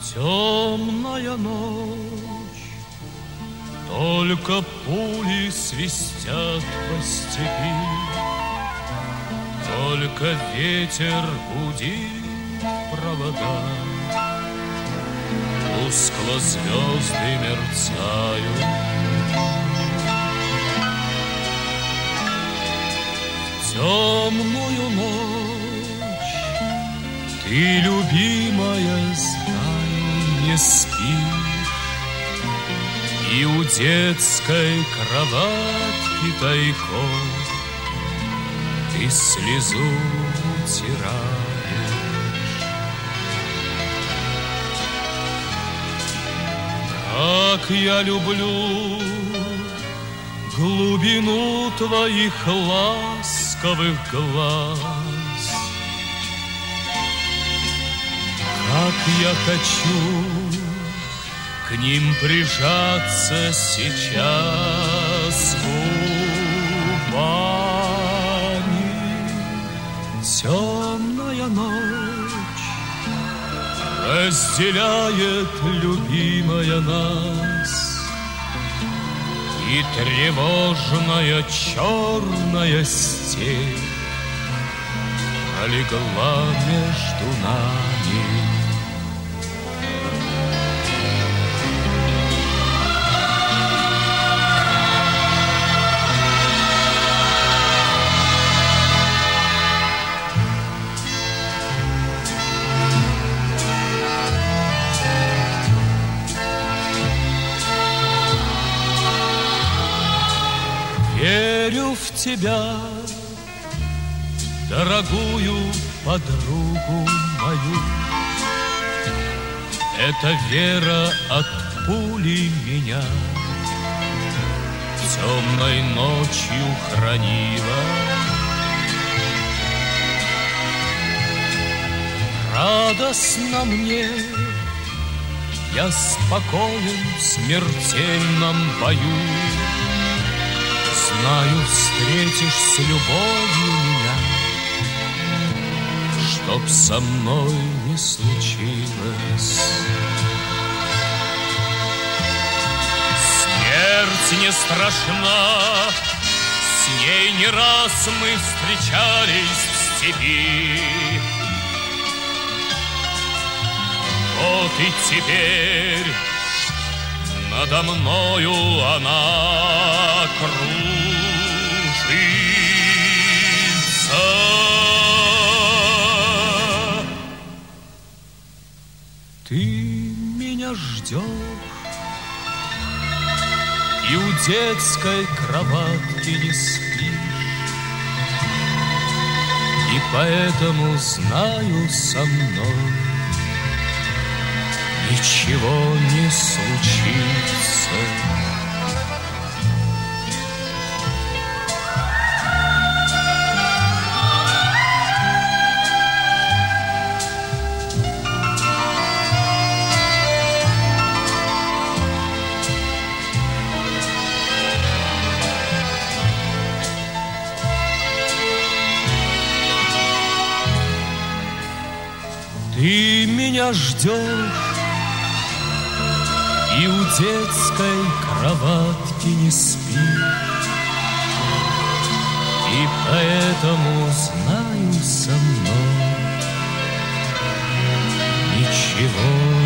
Темная ночь, только пули свистят по степи, только ветер гудит провода, тускло звезды мерцают. В темную ночь ты, любимая, знаю, не спишь, и у детской кроватки тайком ты слезу утираешь. Как я люблю глубину твоих ласковых глаз, как я хочу к ним прижаться сейчас губами. Темная ночь разделяет, любимая, нас, и тревожная черная степь пролегла между нами. Верю в тебя, дорогую подругу мою. Эта вера от пули меня темной ночью хранила. Радостно мне, я спокоен в смертельном бою. Знаю, встретишь с любовью меня, чтоб со мной не случилось. Смерть не страшна, с ней не раз мы встречались в степи. Вот и теперь надо мною она кружится. Ты меня ждешь, и у детской кроватки не спишь, и поэтому знаю, со мной ничего не случится. Ты меня ждешь, и у детской кроватки не спишь, и поэтому знаю, со мной ничего